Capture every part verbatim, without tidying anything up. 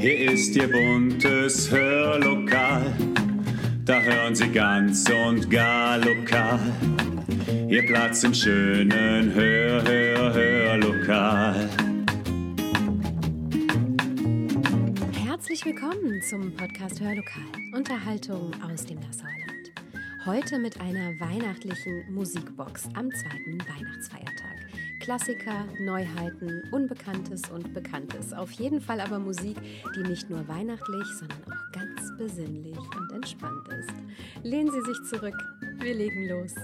Hier ist Ihr buntes Hörlokal, da hören Sie ganz und gar lokal. Ihr Platz im schönen Hör, Hör, Hörlokal. Herzlich willkommen zum Podcast Hörlokal, Unterhaltung aus dem Nassauerland. Heute mit einer weihnachtlichen Musikbox am zweiten Weihnachtsfeiertag. Klassiker, Neuheiten, Unbekanntes und Bekanntes. Auf jeden Fall aber Musik, die nicht nur weihnachtlich, sondern auch ganz besinnlich und entspannt ist. Lehnen Sie sich zurück, wir legen los.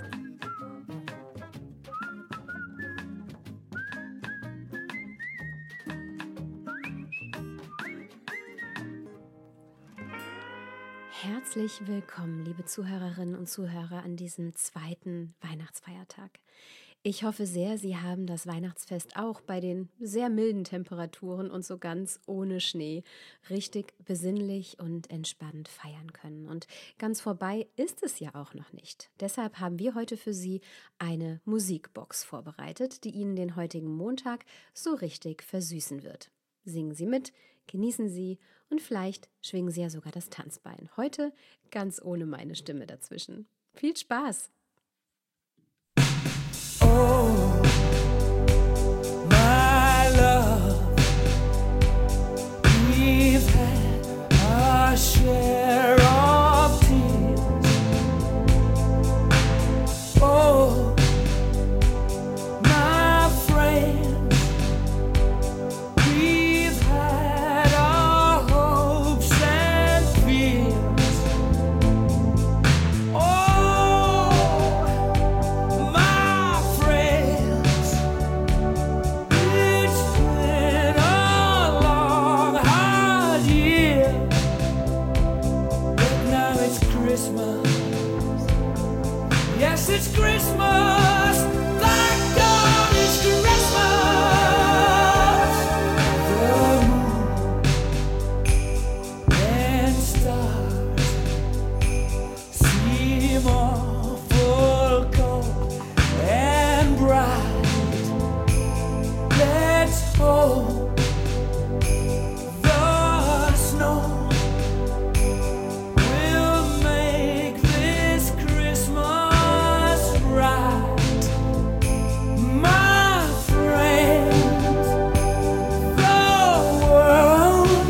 Herzlich willkommen, liebe Zuhörerinnen und Zuhörer, an diesem zweiten Weihnachtsfeiertag. Ich hoffe sehr, Sie haben das Weihnachtsfest auch bei den sehr milden Temperaturen und so ganz ohne Schnee richtig besinnlich und entspannt feiern können. Und ganz vorbei ist es ja auch noch nicht. Deshalb haben wir heute für Sie eine Musikbox vorbereitet, die Ihnen den heutigen Montag so richtig versüßen wird. Singen Sie mit, genießen Sie und vielleicht schwingen Sie ja sogar das Tanzbein. Heute ganz ohne meine Stimme dazwischen. Viel Spaß! Oh, my love, we've had our share of tears. Oh, my friend, we've had our hopes and fears. Oh, my friends, it's been a long, hard year, but now it's Christmas. Yes, it's Christmas. Thank God it's Christmas. The moon and stars seem awful cold and bright. Let's hope the snow will make this Christmas right. My friends, the world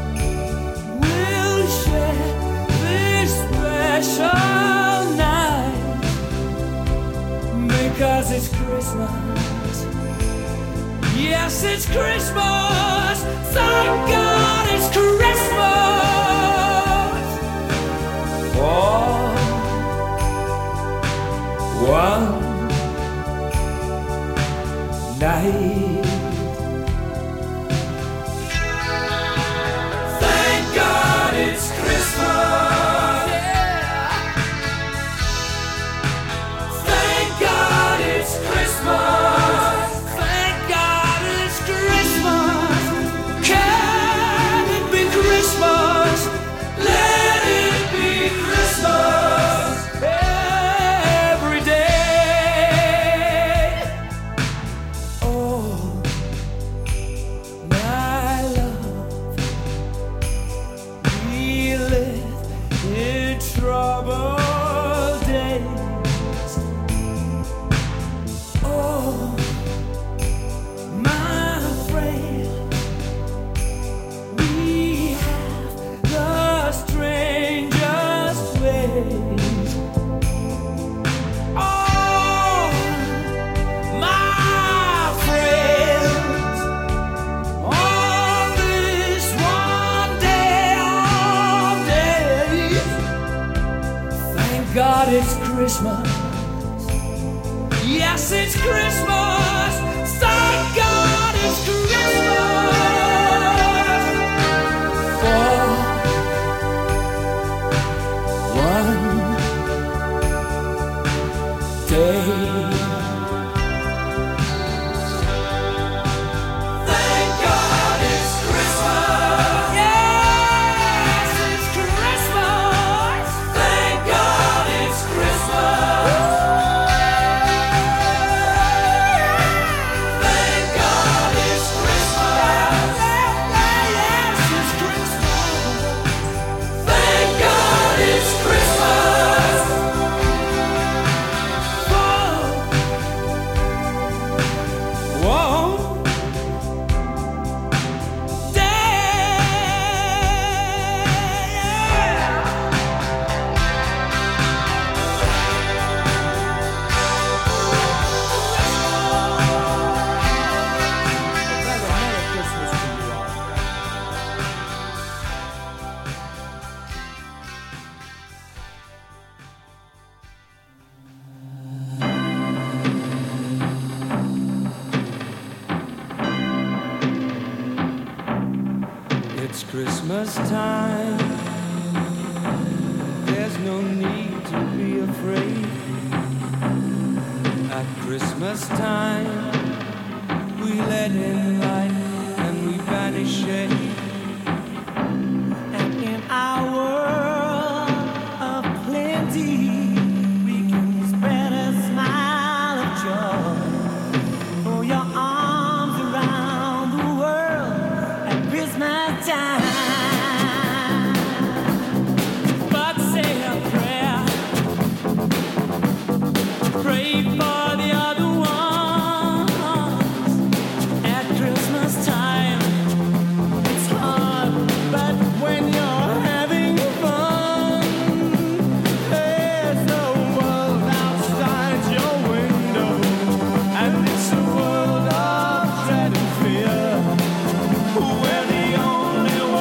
will share this special night because it's Christmas. Yes, it's Christmas. Thank God it's Christmas. For one night. Thank God it's Christmas. Yeah. Thank God it's Christmas. Thank God it's Christmas. Can it be Christmas? Let it be Christmas every day. Oh, my love, we live in troubled days. Oh, my friend, we have the strangest ways. Oh, my friends, on this one day of days, thank God it's Christmas. Yes, it's Christmas. Thank God it's Christmas. For one day. Thank God it's Christmas. Yes, it's Christmas. Thank God it's Christmas. It's Christmas time. There's no need to be afraid. At Christmas time, we let in light and we banish shade. And in our world of plenty, we can spread a smile of joy. For your arms around the world at Christmas time. But say a prayer, pray for the other ones at Christmas time. It's hard, but when you're having fun, there's no world outside your window, and it's a world of dread and fear, where the only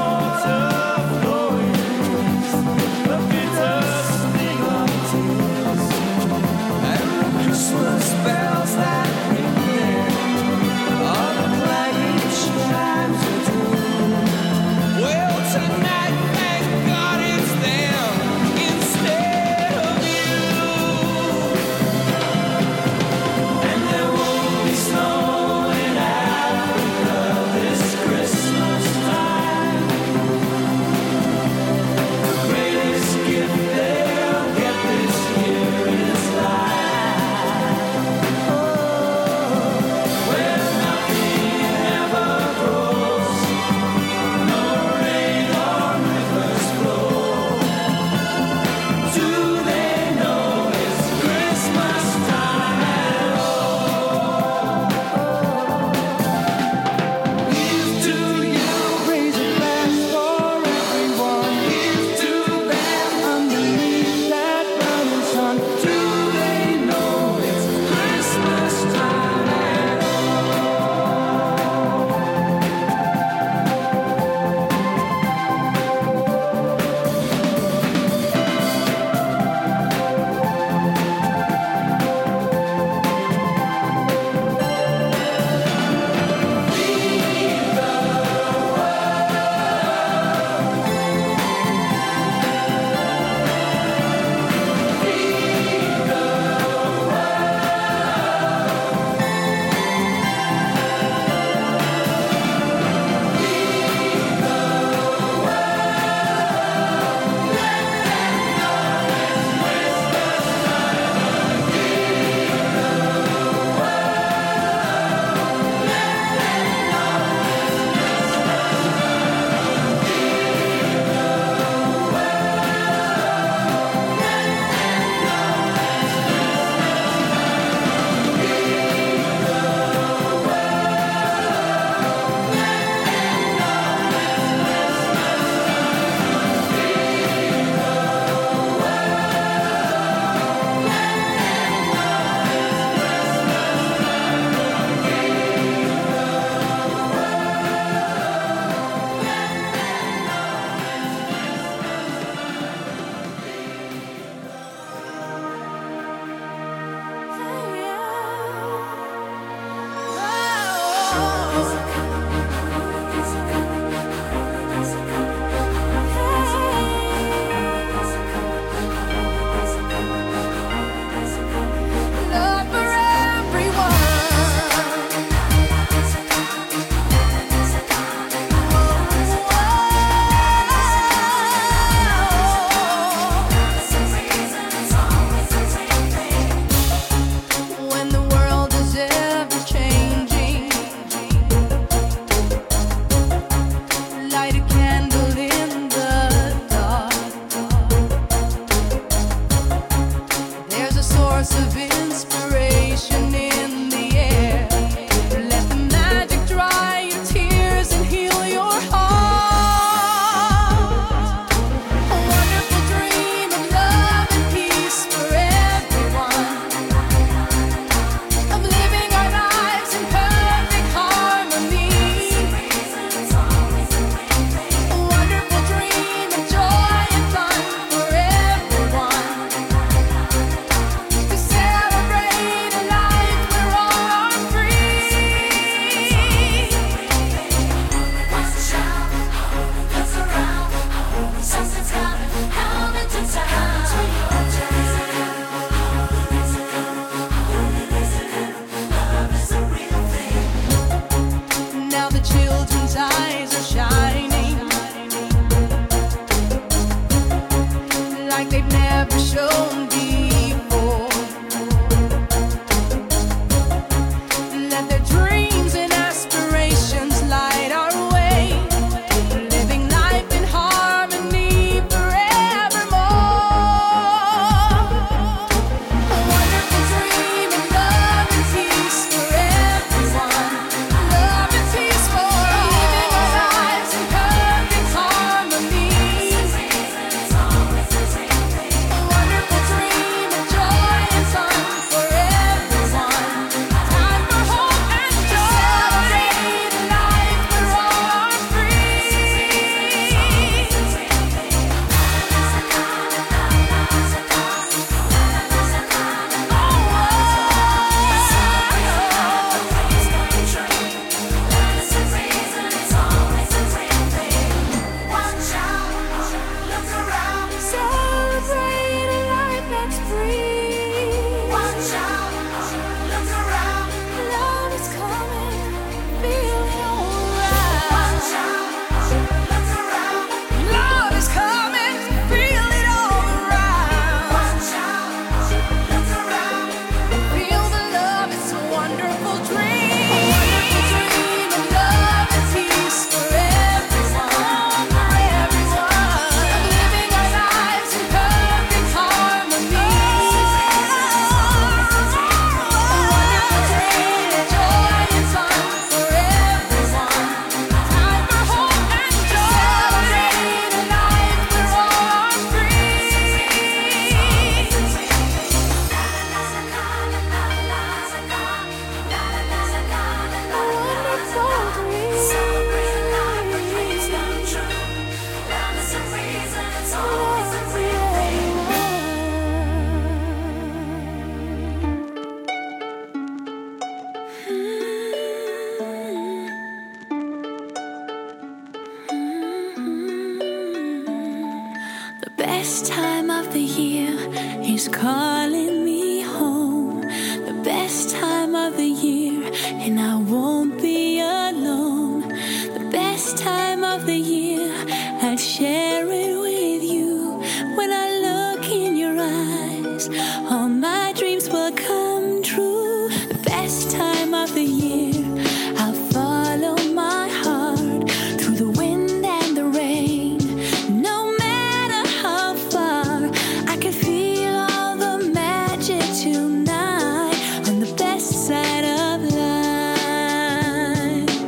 best time of the year is calling me home. The best time of the year, and I won't be alone. The best time of the year, I'd share it with you. When I look in your eyes, all my dreams will come true. The best time of the year, I'll follow my heart through the wind and the rain. No matter how far, I can feel all the magic tonight on the best side of life.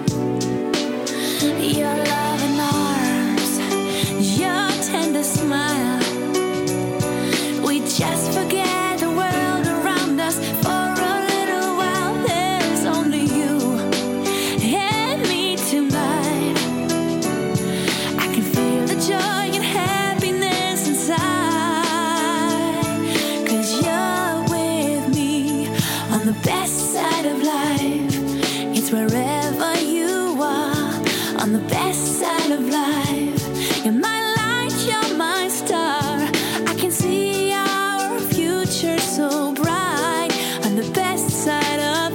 Your loving arms, your tender smile, we just forget the world around us for a little while. There's only you and me tonight. I can feel the joy and happiness inside, 'cause you're with me on the best side of life. It's wherever you are on the best side of life. You're my light, you're my star. I can see our future so bright on the best side of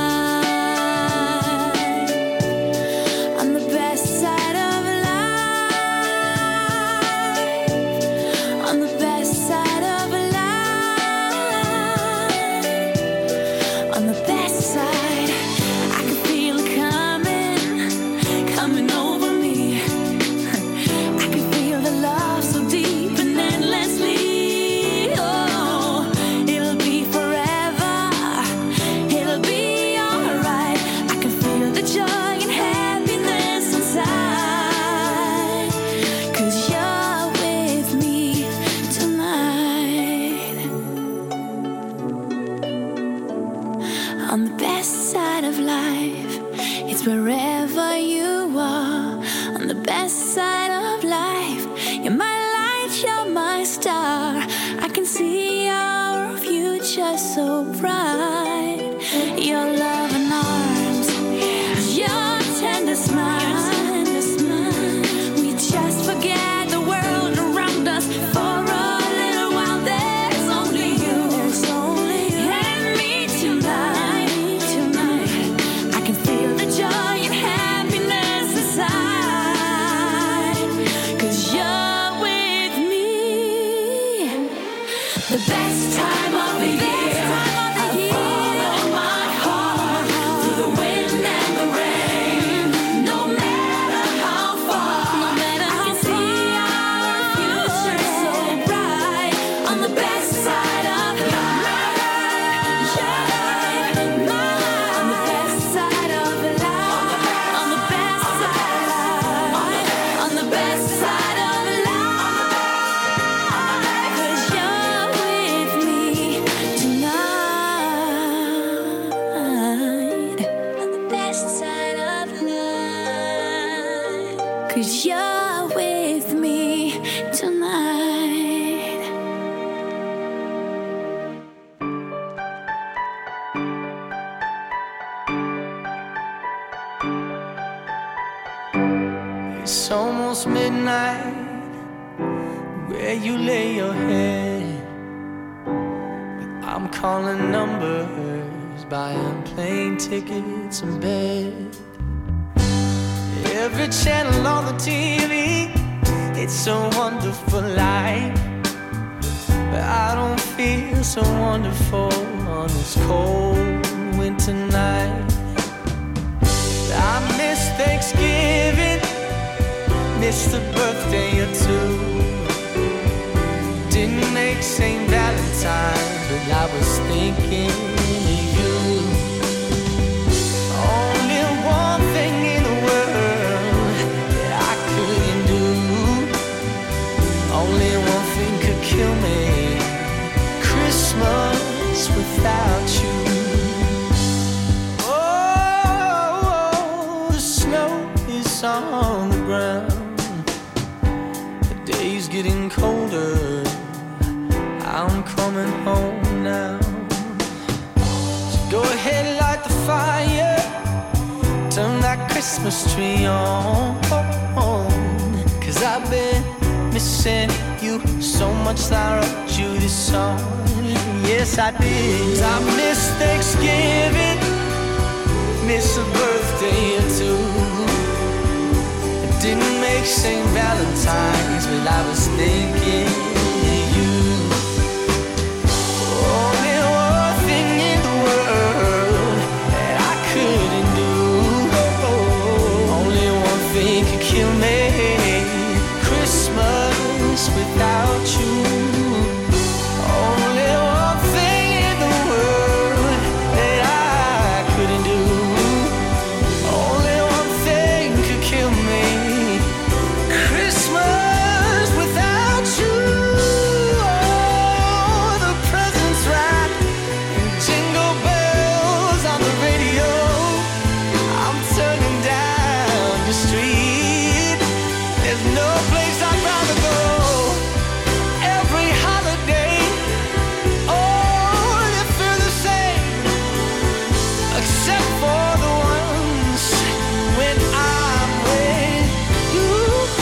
life. On the best side of life. On the best side of life. On the best side, I can feel it coming, coming over me. I can feel the love so deep and endlessly. Oh, it'll be forever. It'll be alright. I can feel the joy and happiness inside, 'cause you're with me tonight. On the best side of life, it's wherever you are. On the best side of life, you're my light, you're my star. I can see our future so bright. Your loving arms, your tender smile. We just forget the world around us for a little while. There's only you and me tonight. Tonight, I can feel the joy and happiness inside, 'cause you're with me. The best time of the year, I follow my heart through the wind and the rain. No matter how far, no matter I can see our future so bright on the best side of life. On the best side of life. On the best side of life. On the best side of life. 'Cause you're with me tonight. On the best side of life. 'Cause you're with me tonight. It's almost midnight where you lay your head. I'm calling numbers, buying plane tickets and bed. Every channel on the T V, it's so wonderful life. But I don't feel so wonderful on this cold winter night. I miss Thanksgiving, missed a birthday or two. Didn't make Saint Valentine's, but I was thinking of you. Only one thing in the world that I couldn't do. Only one thing could kill me. Christmas without you. Oh, the snow is on the ground. The day's getting colder. I'm coming home now. So go ahead, light the fire. Turn that Christmas tree on. 'Cause I've been missing you so much that I wrote you this song. Yes, I did. I miss Thanksgiving, miss a birthday or two. It didn't make Saint Valentine's, but I was thinking of you. Only one thing in the world that I couldn't do. Only one thing could kill me. Christmas without you. Only one thing in the world that I couldn't do. Only one thing could kill me. Christmas without you. Oh, the presents wrapped in jingle bells on the radio. I'm turning down the street. There's no place I'd rather go. Every holiday, oh, they feel the same, except for the ones when I'm with you.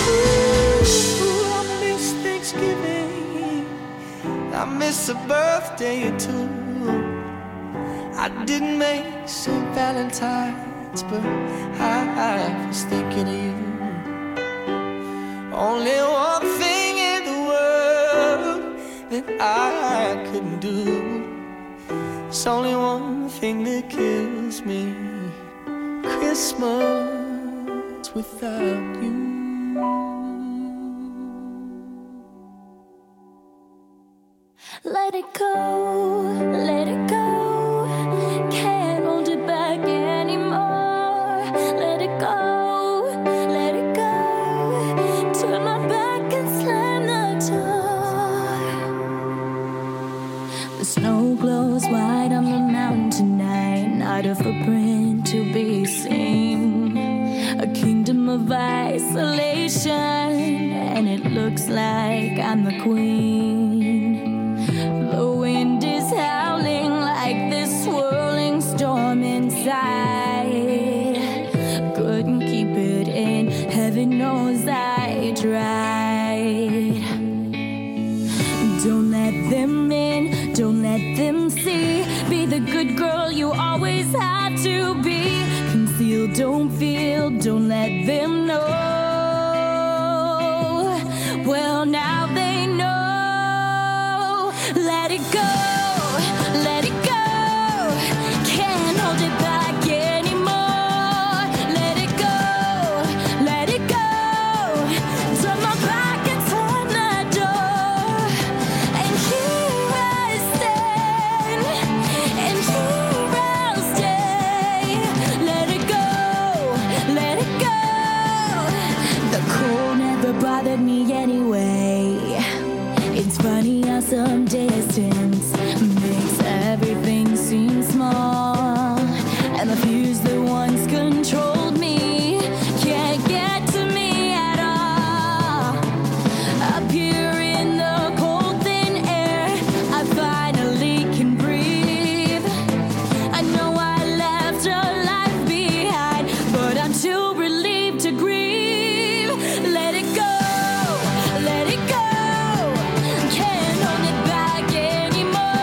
I miss Thanksgiving, I miss a birthday or two. I didn't make Saint Valentine's, but I, I was thinking of you. Only one thing in the world that I couldn't do. It's only one thing that kills me. Christmas without you. Let it go, let it go. Can't hold it back anymore. Let it go, let it go. Turn my back and slam the door. The snow glows white on the mountain tonight. Not a footprint to be seen. A kingdom of isolation, and it looks like I'm the queen. The wind is howling like this swirling storm inside. Couldn't keep it in, heaven knows I tried. Don't let them in, don't let them see. Be the good girl you always have to be. Conceal, don't feel, don't let them know. Well, now they know. Let it go, let it go. Can't hold it back anymore. Let it go, let it go. Turn my back and slam the door. And here I stand, and here I'll stay. Let it go, let it go. The cold never bothered me anyway. It's funny how some distance makes everything seem small. And the fears that once controlled me can't get to me at all. Up here in the cold thin air, I finally can breathe. I know I left a life behind, but I'm too relieved to grieve. Let it go, let it go. Can't hold it back anymore.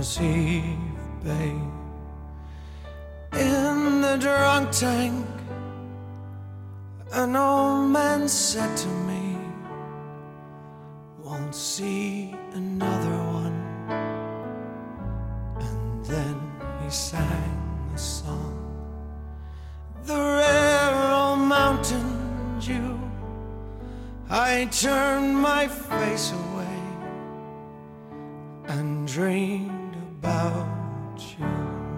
Christmas Eve, babe. In the drunk tank, an old man said to me, won't see another one. And then he sang a song, the rare old Mountain Dew. I turned my face away and dreamed about you.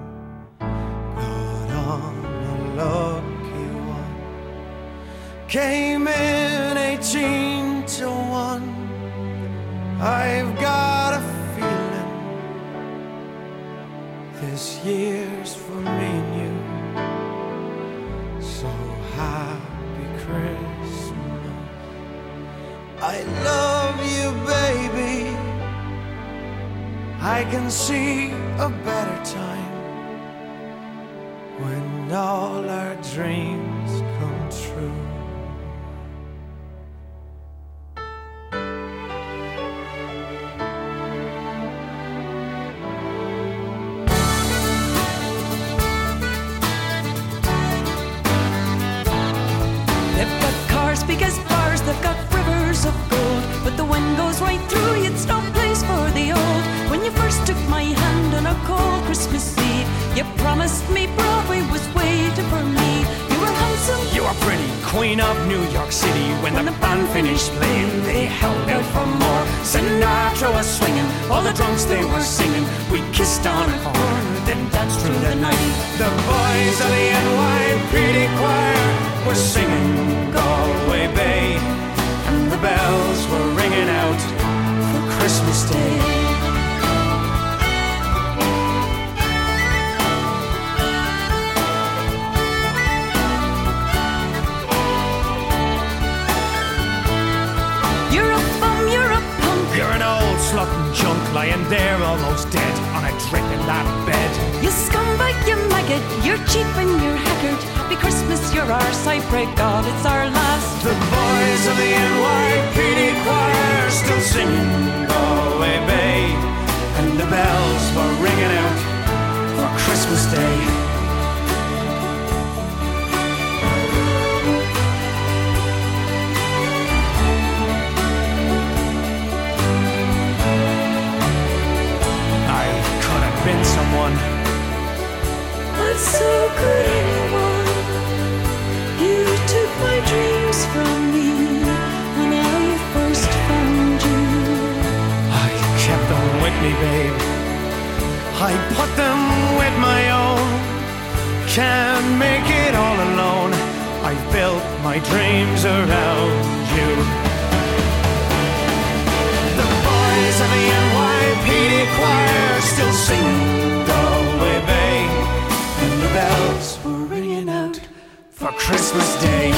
Got on a lucky one, came in eighteen to one. I've got a feeling this year's for me and you. So happy Christmas, I love you, baby. I can see a better time when all our dreams come true. They've got cars big as bars, they've got rivers of gold, but the wind goes right through you, it's no place for the old. When you first took my hand on a cold Christmas Eve, you promised me Broadway was waiting for me. You were handsome, You were pretty, queen of New York City. When the band finished playing, they held out for more. Sinatra was swinging, all the drunks they were singing. We kissed on a corner, then danced through the night. The boys of the N Y P D choir were singing Galway Bay, and the bells were ringing out for Christmas Day. you're a bum, you're a punk. You're an old slut and junk, lying there almost dead on a dripping that bed. You scumbag, you maggot, you're cheap and you're haggard. Happy Christmas, you're ours, I pray God it's our last. The boys of the N Y P D choir still singing Galway Bay, and the bells were ringing out for Christmas Day. I could have been someone. But so could anyone. You took my dreams from me when I first found you. I kept them with me, babe. I put them with my own. Can't make it all alone. I built my dreams around you. The boys of the N Y P D choir still singing Galway Bay, and the bells were ringing out for Christmas Day.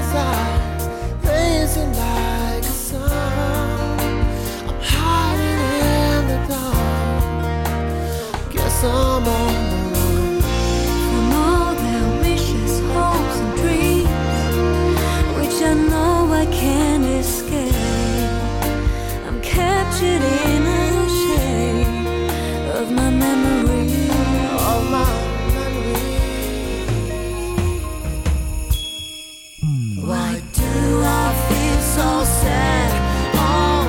his eyes, blazing like a sun. I'm hiding in the dark. Guess I'm on the run. From all their wishes, hopes, and dreams, which I know I can't escape. I'm captured in a shade of my memory. Of my Why do I feel so sad on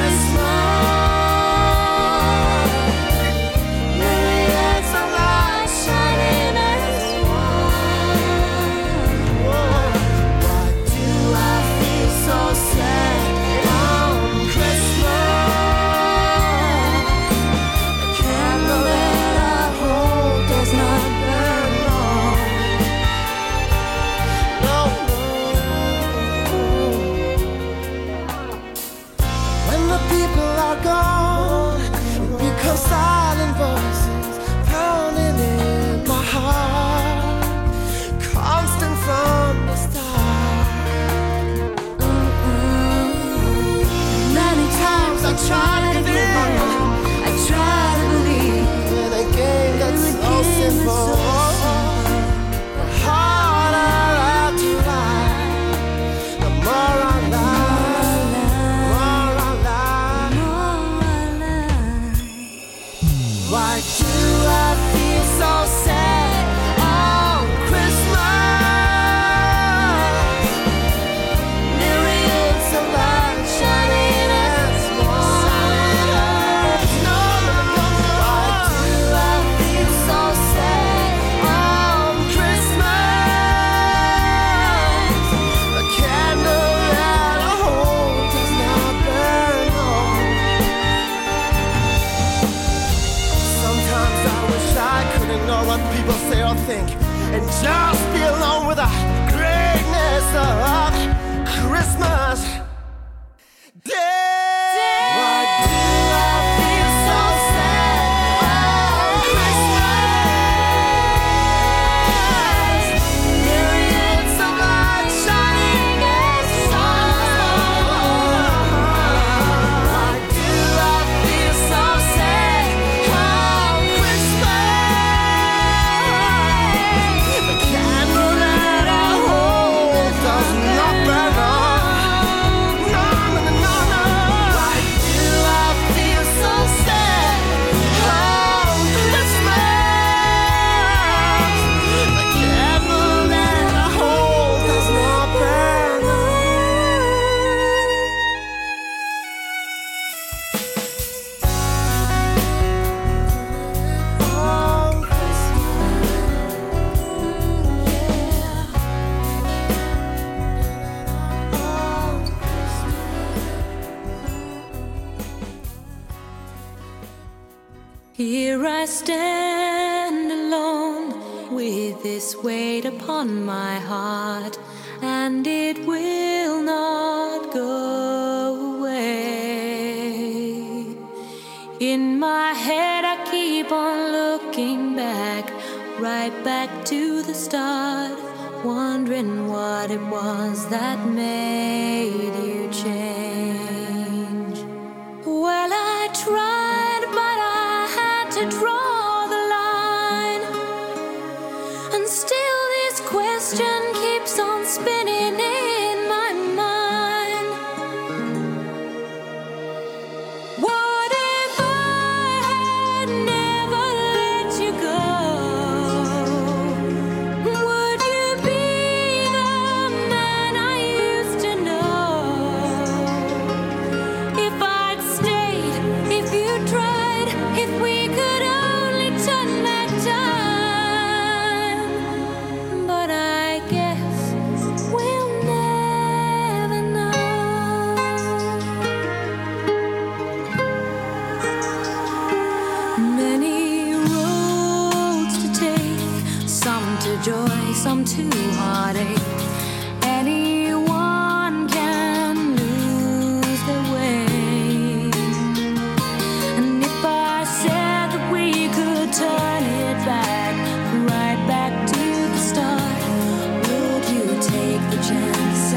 Christmas? Myriads of lights shining as one. Why do I feel so sad on Christmas? A candle that I hold does not burn long. no, when the people are gone, it becomes silent voices pounding in my heart, constant from the start. Many times I try to believe, I try to believe In a game that's in a so game simple, that's so the harder I try, the more I lie, more I lie. Why do I feel so sad on Christmas? Myriads of lights shining as one. No, no, no. Why do I feel so sad on Christmas? The candle that I hold does not burn long. Sometimes I wish I could ignore what people say or think and just be alone with the greatness of Christmas Day. Why do I feel so sad on Christmas? Myriads of lights shining as one. Why do I feel so sad on Christmas? The candle that I hold does not burn on. No, no, no, no, no. Why do I feel so sad on Christmas? The candle that I hold does not burn on. On Here I stand alone with this weight upon my heart, and it will not go away. In my head, I keep on looking back, right back to the start, wondering what it was that made you change. Well, I tried, but I had to draw the line, and still this question keeps on spinning in my mind. What if I had never let you go? Would you be the man I used to know? If I'd stayed, if you tried, if we could only turn back time. But I guess we'll never know. Many roads to take, some to joy, some to heartache. Anyone can lose their way. And if I said that we could turn it back, right back to the start, would you take the chance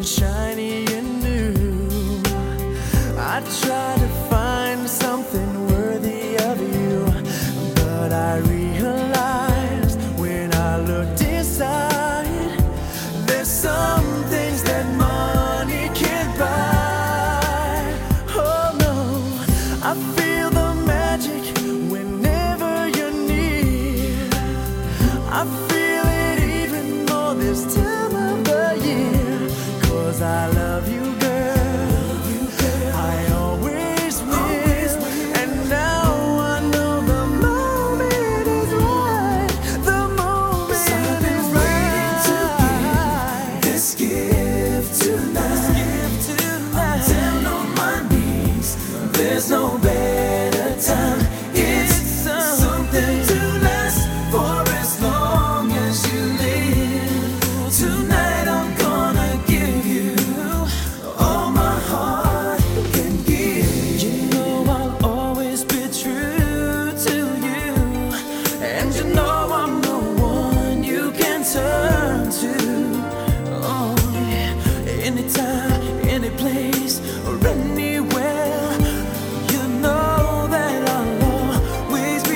shiny and new. I try to find something worthy of you, but I realized when I looked inside, there's some things that money can't buy. Oh no, I feel the magic whenever you're near. I feel it even more this time of the year, 'cause I love you, girl. I always will. And now I know the moment is right. The moment is right. To give this gift tonight. I'm down on my knees. There's no better time. It's something to last for as long as you live. Tonight I'm gonna give you all my heart can give. You know I'll always be true to you, and you know I'm the one you can turn to. Oh yeah, anytime, any place, or anywhere. You know that I'll always be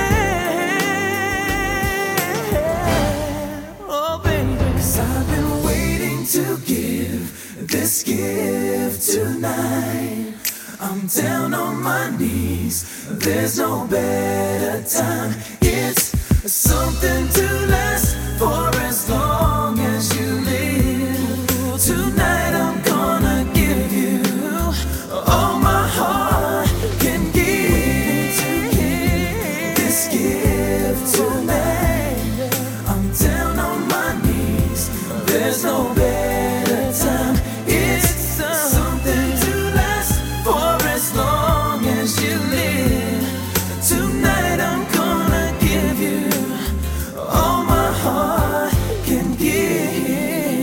there. Oh baby, 'cause I've been waiting to give this gift tonight. I'm down on my knees. There's no better time. It's something to last for as long as you live. Tonight I'm gonna give you all my heart can give. This gift tonight. I'm down on my knees. There's no better time. It's something to last for as long as you live. Tonight I'm gonna give you all my heart can give.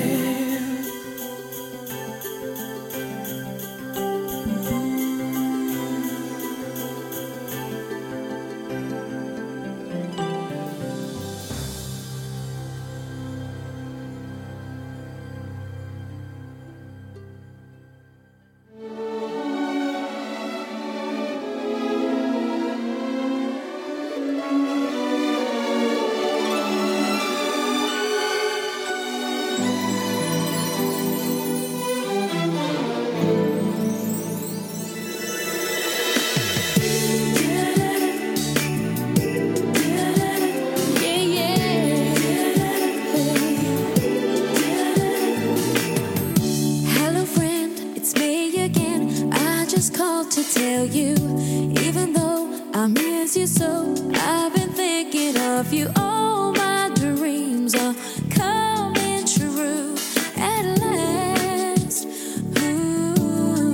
Hello friend, it's me again. I just called to tell you, even though I miss you so, I've been thinking of you. All my dreams are coming true at last. Ooh.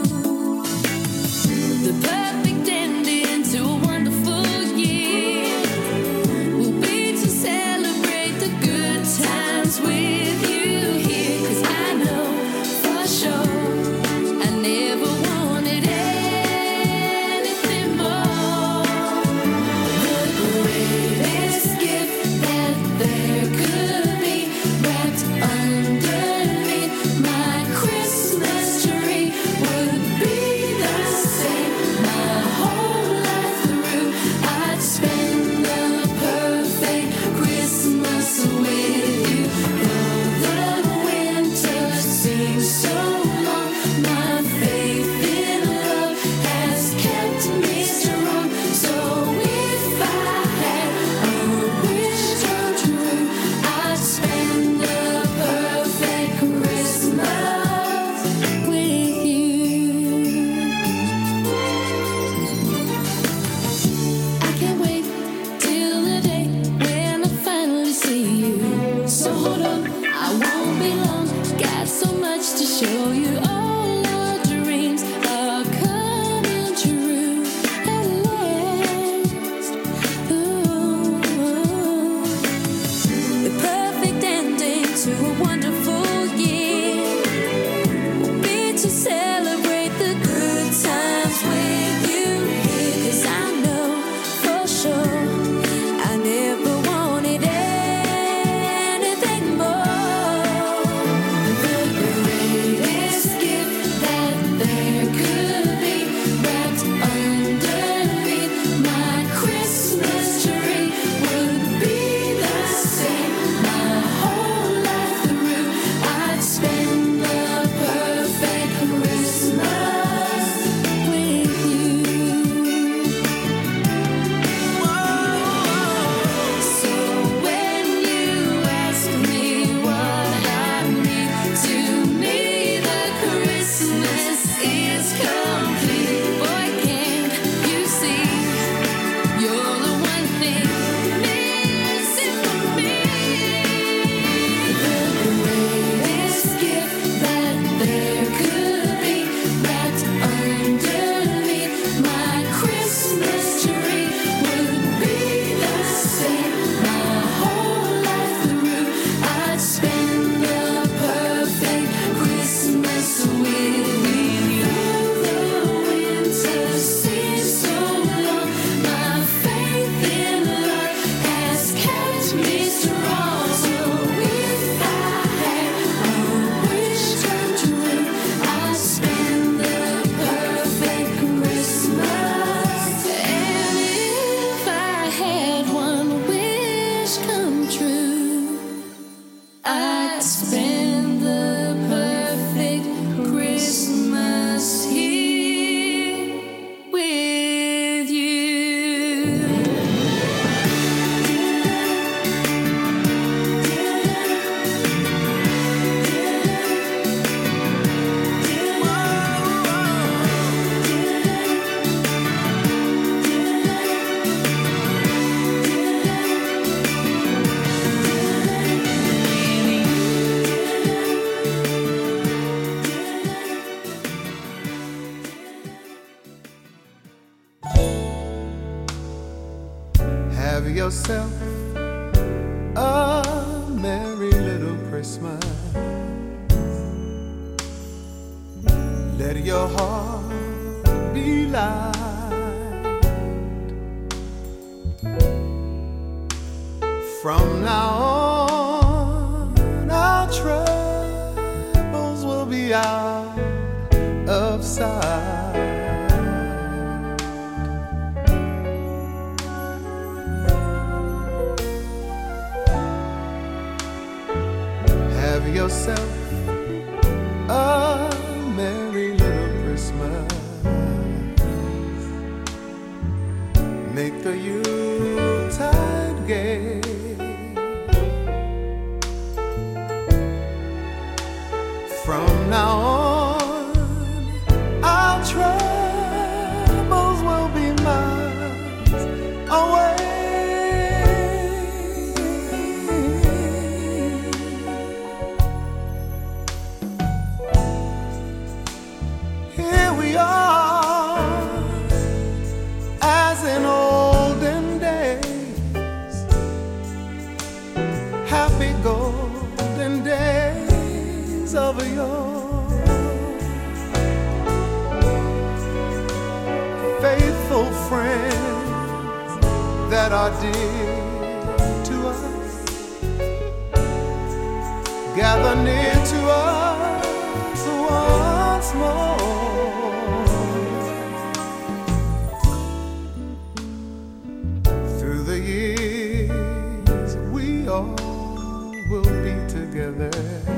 The perfect ending to a wonderful year will be to celebrate the good times with you here. 'Cause I know for sure I never wanted anything more. The greatest gift that there could be, wrapped underneath my Christmas tree, would be the same my whole life through. I'd spend the perfect Christmas with you. Though the winter seems so long, my faith in love has kept me strong. So if I had a wish come true, I'd spend the perfect Christmas with you. I can't wait till the day when I finally see you. So hold up, I won't be long. Got so much to show you. All our dreams are coming true at last. Ooh. The perfect ending to a wonderful year will be to celebrate the good times with you here. 'Cause I know for sure I never wanted anything more. The Have yourself a merry little Christmas. Let your heart be light. From now on, our troubles will be out of sight. Have yourself a merry little Christmas. Make the Yuletide gay. From now on, our troubles will be miles away. Here we are, as in olden days, happy golden days of yore. Faithful friends that are dear to us gather near to us once more. Through the years we all will be together,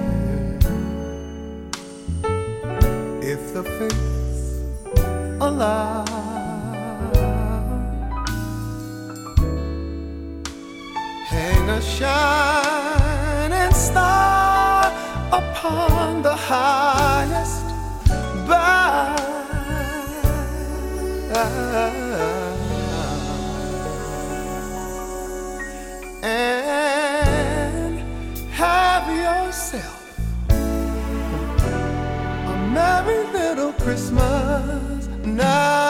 if the fates allow. Hang a shining star upon the highest bough, and have yourself a merry little Christmas now.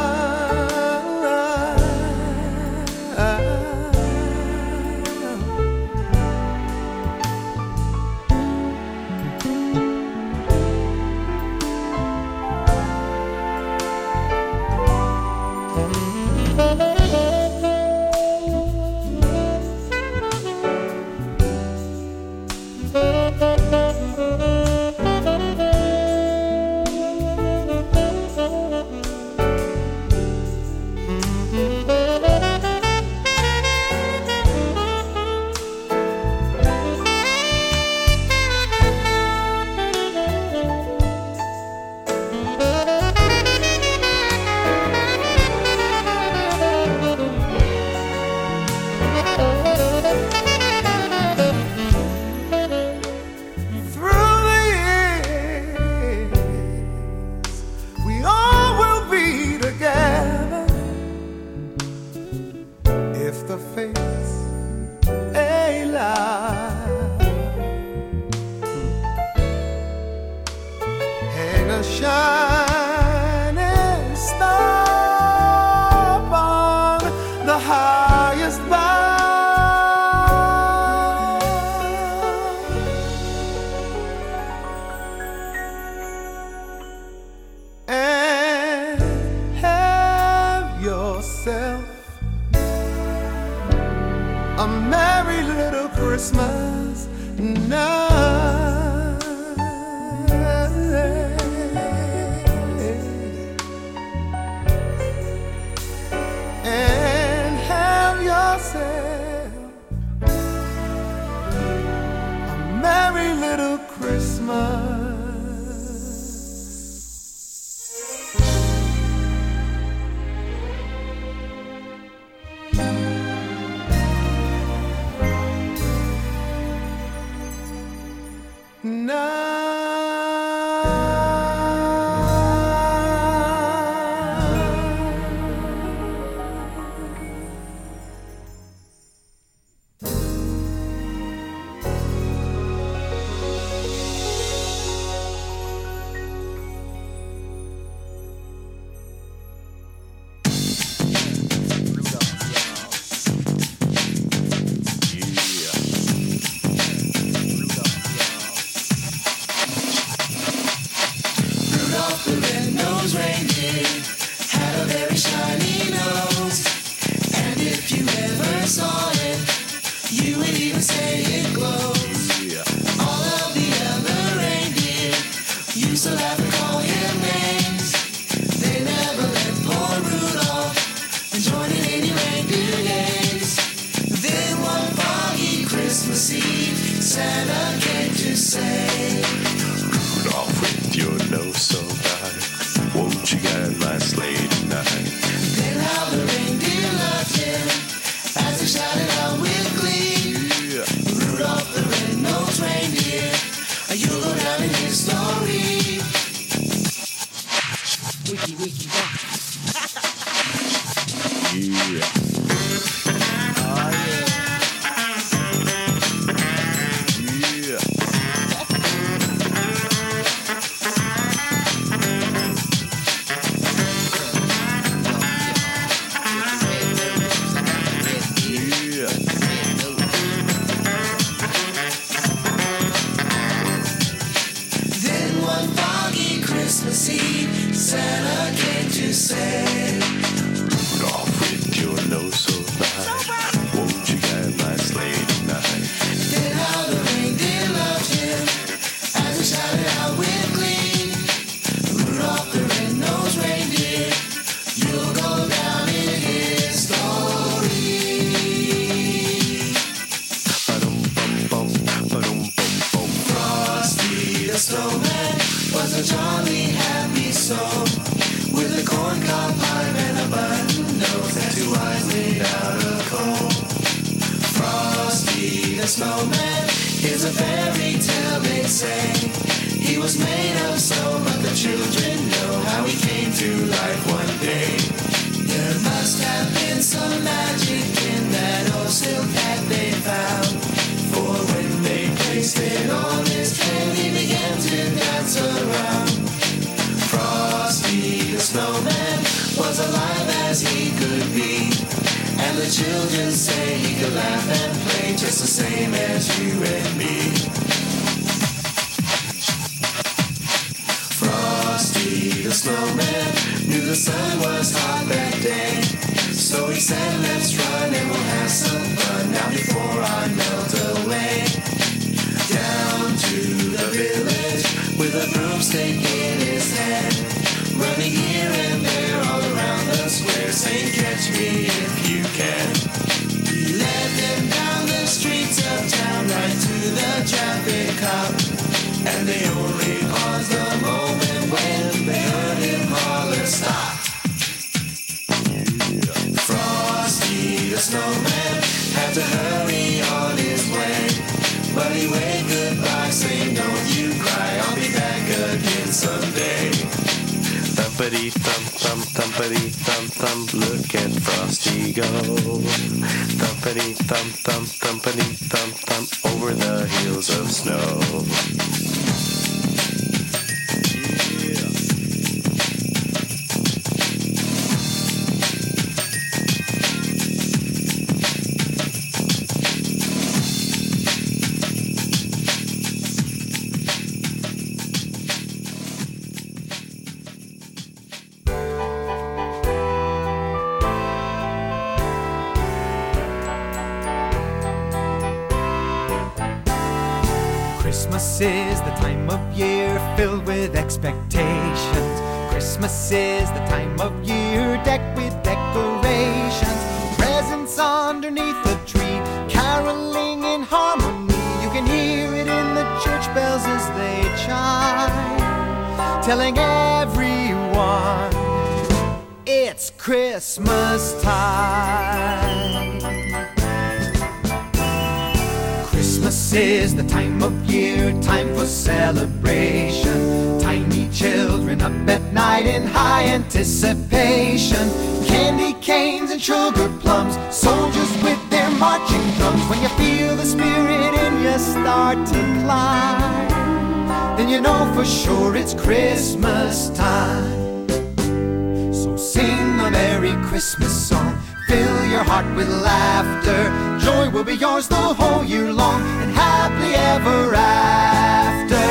Shining star upon the highest bough, and have yourself a merry little Christmas now. A merry little Christmas. shiny nose. And if you ever saw it, you would even say it glows. All of the other reindeer used to laugh and call him names. They never let poor Rudolph join in any reindeer games. Then one foggy Christmas Eve, Santa came to say, Rudolph, with your nose so bright, won't you guide my sleigh tonight? Then how the reindeer loved him as he shouted out with glee. Rudolph the red-nosed reindeer, you'll go down in history. Wiki, wiki, wiki. Yeah. Oh, yeah. Then one foggy Christmas Eve, Santa came to say, Rudolph, with your nose so bright, won't you guide my sleigh tonight? then how the reindeer loved him as he shouted out with glee. Rudolph the red-nosed reindeer, you'll go down in history. Frosty the snowman was a jolly happy soul, with a corncob pipe and a button nose and two eyes made out of coal. Frosty the snowman is a fairy tale, they say. He was made of snow, but the children know how he came to life one day. There must have been some magic in that old silk hat they found, for when they placed it on his tail, he began to dance around. Frosty the snowman was alive as he could be, and the children say he could laugh and play just the same as you and me. Frosty the snowman knew the sun was hot that day, so he said, let's run and we'll have some fun now before I melt away. Down to the village with a broomstick in his hand, running here and there all around the square, saying, catch me if you can. He led them down the streets of town right to the traffic cop, and they only paused a moment when they heard him holler, stop. Frosty the snowman had to hurry on his way, but he waved goodbye saying, don't you cry, I'll be back again someday. Thumpity thump thump thumpity thump thump, look at Frosty go. Thumpity thump thump thumpity thump thump, over the hills of snow. Christmas is the time of year filled with expectations. Christmas is the time of year decked with decorations. Presents underneath the tree, caroling in harmony. You can hear it in the church bells as they chime, telling everyone it's Christmas time. Christmas is the time of year, time for celebration. Tiny children up at night in high anticipation. Candy canes and sugar plums, soldiers with their marching drums. When you feel the spirit in you start to climb, then you know for sure it's Christmas time. So sing a Merry Christmas song, fill your heart with laughter. Joy will be yours the whole year long, and happily ever after.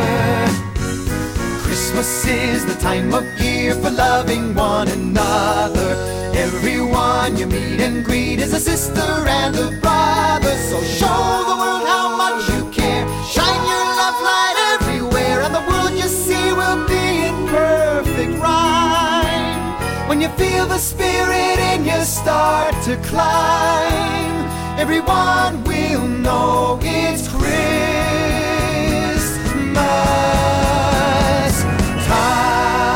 Christmas is the time of year for loving one another. and greet is a sister and a brother. So show the world how much you care. Shine your love light everywhere, and the world you see will be in perfect rhyme. When you feel the spirit in you start to climb, everyone will know it's Christmas time.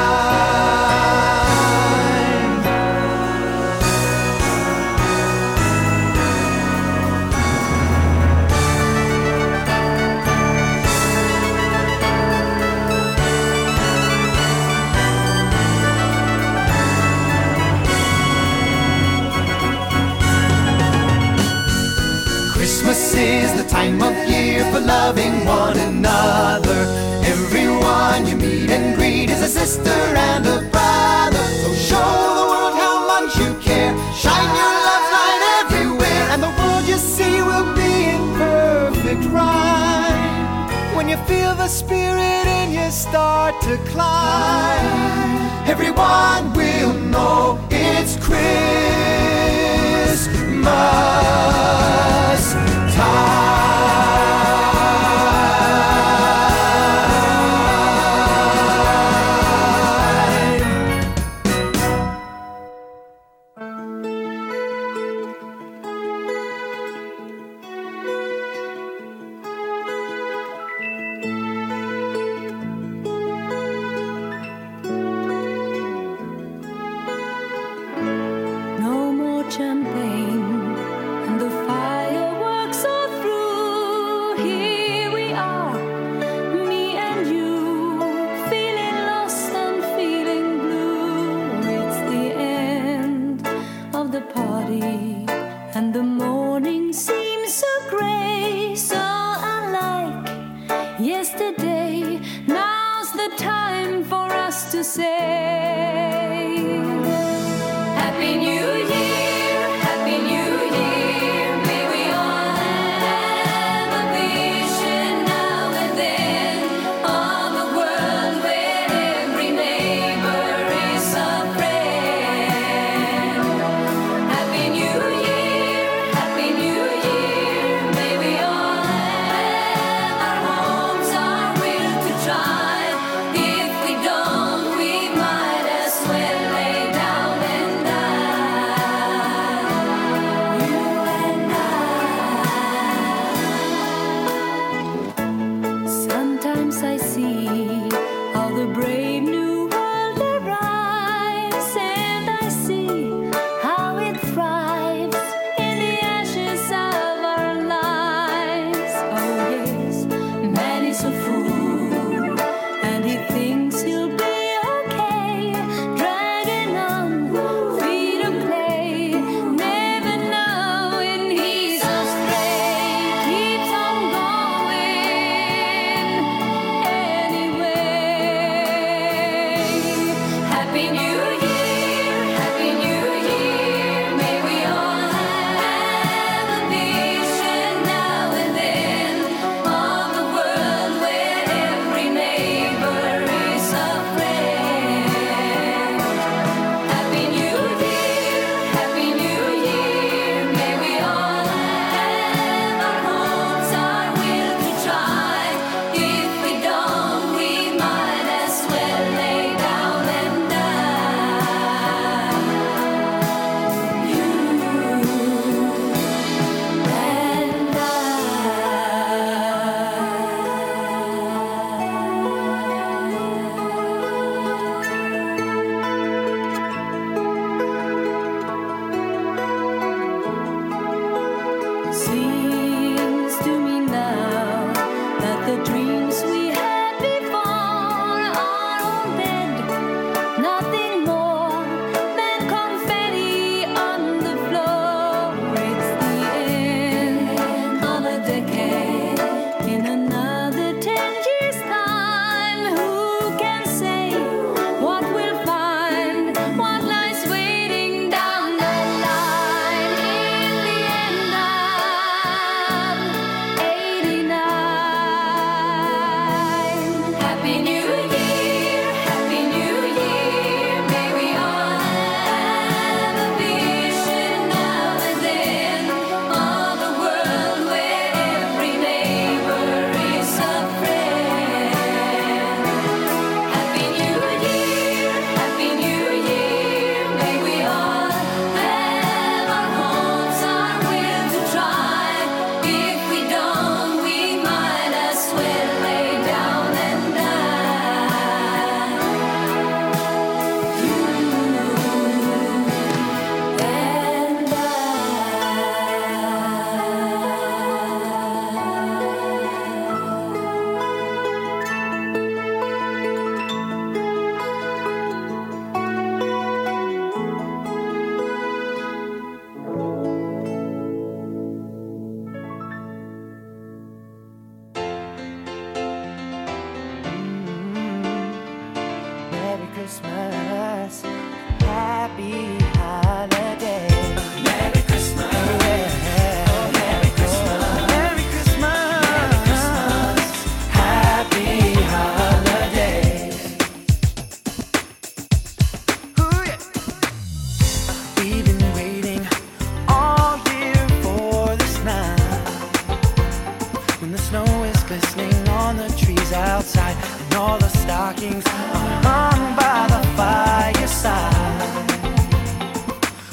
Christmas is the time of year for loving one another. Everyone you meet and greet is a sister and a brother. So show the world how much you care. Shine your love light everywhere, and the world you see will be in perfect rhyme. When you feel the spirit in you start to climb, everyone will know it's Christmas time.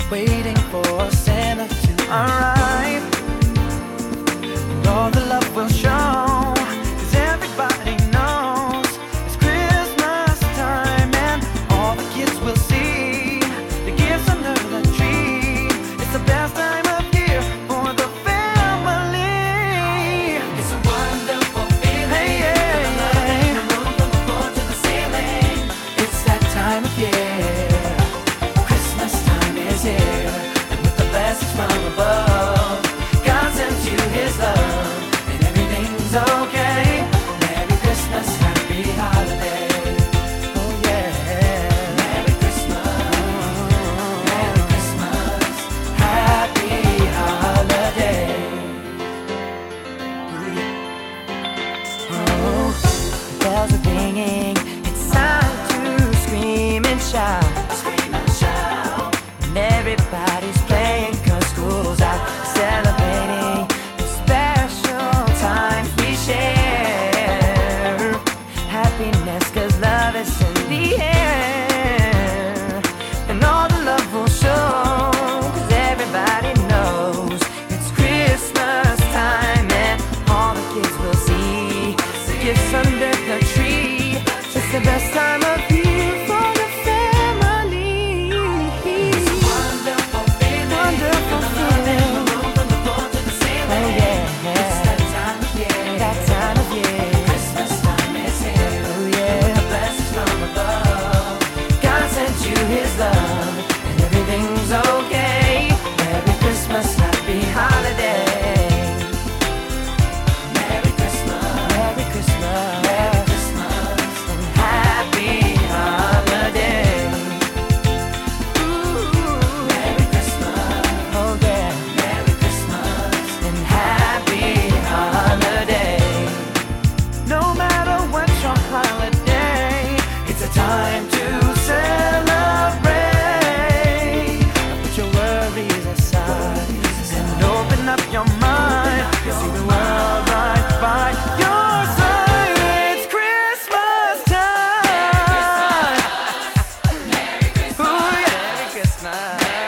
waiting for Santa to arrive. And all the love will show, 'cause everybody knows it's Christmas time, and all the kids will see the gifts under the tree. It's the best time of year for the family. It's a wonderful feeling. Hey, yeah, yeah. The room from the floor to the ceiling. It's that time of year. Christmas time is here, and with the blessings from above, God sends you His love, and everything's okay. Merry Christmas, happy holiday. Oh yeah. Merry Christmas, Merry Christmas, happy holiday. Oh, bells are ringing, it's time to scream and shout. Scream and shout. And everybody's playing 'cause school's out, celebrating the special times we share. Happiness 'cause love is in the air, and all the love will show, 'cause everybody knows it's Christmas time, and all the kids will see the gifts under the tree. It's the best time of year for the family. It's a wonderful feeling. Wonderful feeling. From the floor to the ceiling. Oh yeah. It's that time of year. That time of year. Christmas time is here. Oh yeah. The blessings from above. God sent you His love, and everything's okay. Merry Christmas, happy holiday. Merry Christmas, Merry Christmas, Merry Christmas, and happy holiday. Ooh, Merry Christmas, oh yeah, Merry Christmas, and happy holiday. No matter what's your holiday, it's a time to celebrate. Put your worries aside and open up your mind. See the world right by your side. It's Christmas time. Merry Christmas. Ooh, yeah. Merry Christmas.